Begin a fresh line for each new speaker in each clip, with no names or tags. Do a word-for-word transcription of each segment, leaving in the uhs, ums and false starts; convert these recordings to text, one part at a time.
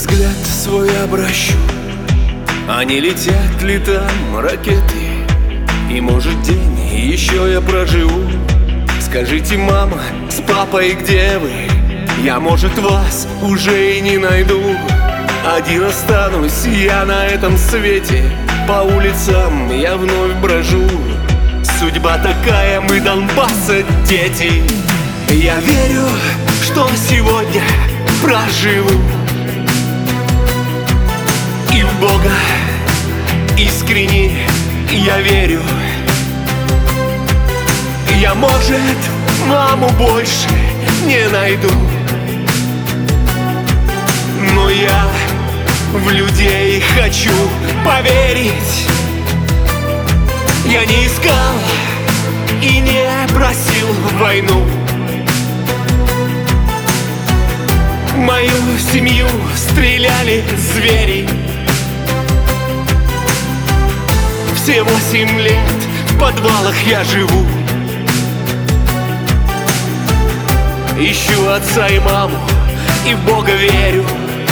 взгляд свой обращу, а не летят ли там ракеты? И может день еще я проживу. Скажите, мама с папой, где вы? Я, может, вас уже и не найду. Один останусь я на этом свете, по улицам я вновь брожу. Судьба такая, мы Донбасса дети. Я верю, что сегодня проживу, и в Бога искренне я верю. Я, может, маму больше не найду, но я в людей хочу поверить. Я не искал и не просил войну. Мою семью стреляли звери. Все восемь лет в подвалах я живу. Ищу отца и маму, и в Бога верю.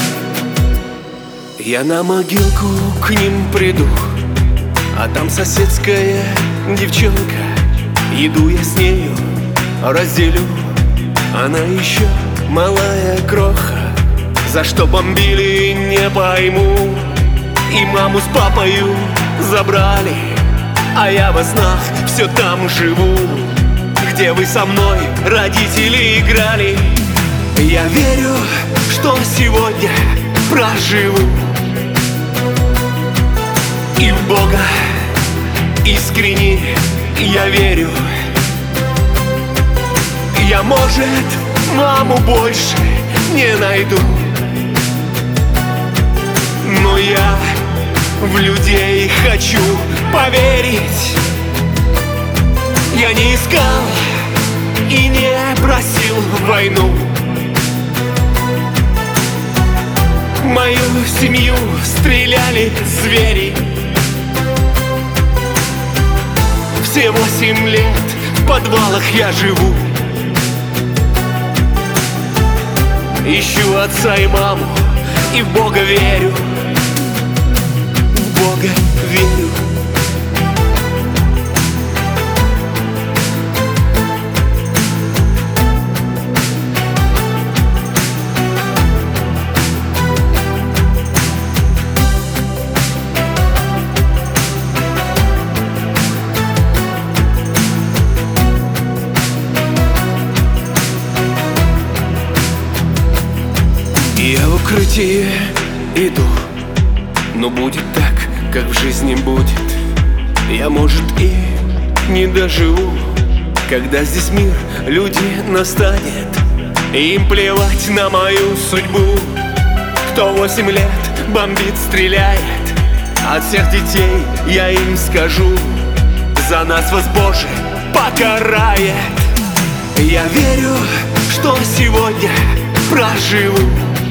Я на могилку к ним приду, а там соседская девчонка. Иду я с нею, разделю. Она еще малая кроха, за что бомбили, не пойму. И маму с папою забрали, а я во снах все там живу, где вы со мной, родители, играли. Я верю, что сегодня проживу, и в Бога искренне я верю. Я, может, маму больше не найду, но я в людей хочу поверить. Я не искал и не просил войну. Мою семью стреляли звери. Все восемь лет в подвалах я живу. Ищу отца и маму, и в Бога верю. В Бога верю. Я в укрытие иду, но будет так, как в жизни будет. Я, может, и не доживу, когда здесь мир людей настанет, и им плевать на мою судьбу. Кто восемь лет бомбит, стреляет, от всех детей я им скажу: за нас вас Боже покарает. Я верю, что сегодня проживу,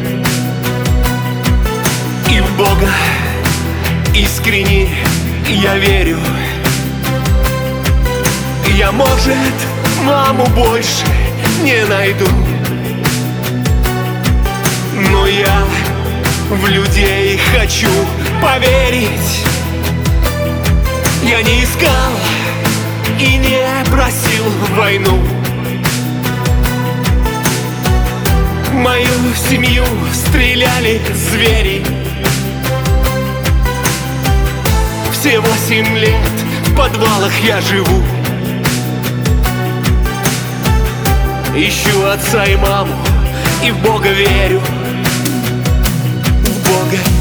и в Бога искренне я верю. Я, может, маму больше не найду, но я в людей хочу поверить. Я не искал и не просил войну. Мою семью стреляли звери. Все восемь лет в подвалах я живу. Ищу отца и маму, и в Бога верю. В Бога